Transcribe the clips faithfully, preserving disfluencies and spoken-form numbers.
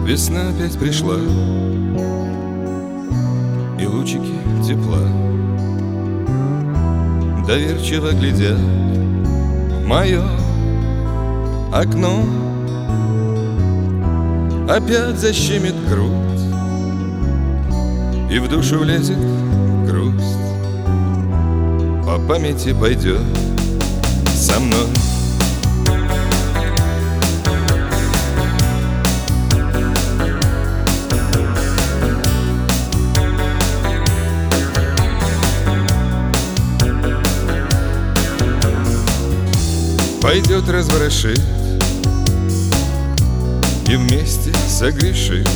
Весна опять пришла, и лучики тепла доверчиво глядят в мое окно. Опять защемит грудь, и в душу влезет грусть. По памяти пойдет со мной. Пойдет разворошит и вместе согрешит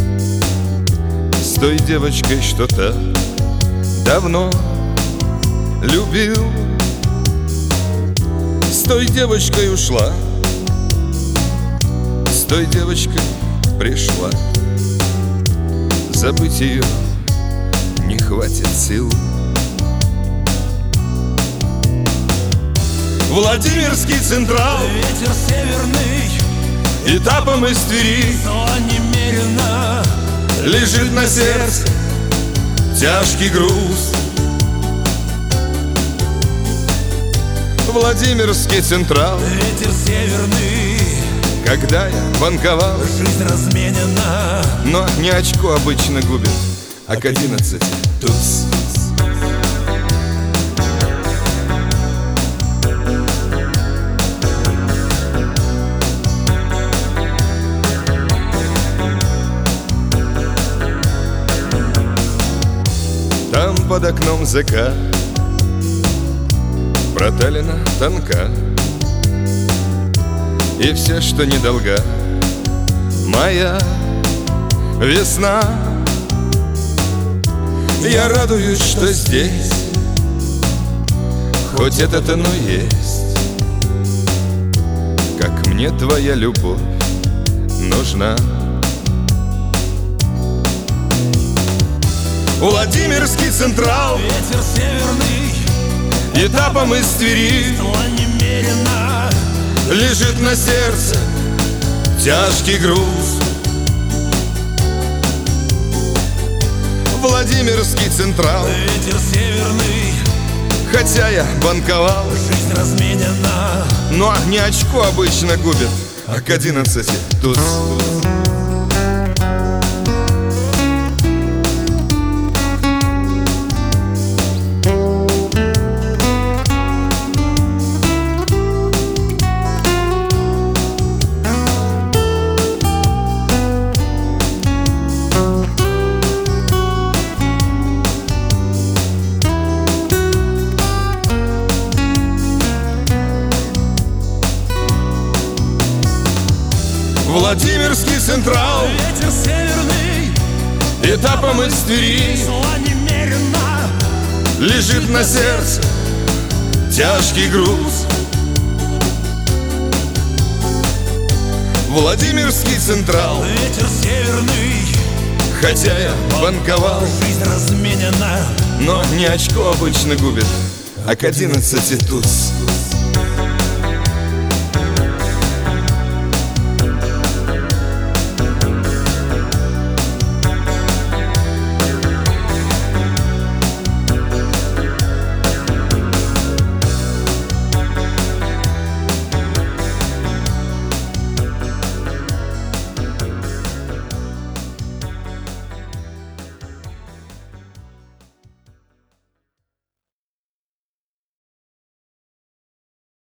с той девочкой, что так давно любил. С той девочкой ушла, с той девочкой пришла. Забыть ее не хватит сил. Владимирский Централ, ветер северный, этапом из Твери, но немерено лежит на сердце тяжкий груз. Владимирский Централ, ветер северный, когда я банковал, жизнь разменена, но не очко обычно губит, а к одиннадцати туз. Там под окном закат, проталина тонка, и все, что недолга, моя весна. Я радуюсь, что здесь хоть это-то, но есть, как мне твоя любовь нужна. Владимирский Централ, ветер северный, этапом из Твери, но немерено лежит на сердце тяжкий груз. Владимирский Централ, ветер северный, хотя я банковал, жизнь разменена, но не очко обычно губит, а к одиннадцати туз. Владимирский Централ, ветер северный, этапом из Твери, но немерено лежит на сердце тяжкий груз. Владимирский Централ, ветер северный, хотя я банковал, жизнь разменена, но не очко обычно губит, а к одиннадцати туз.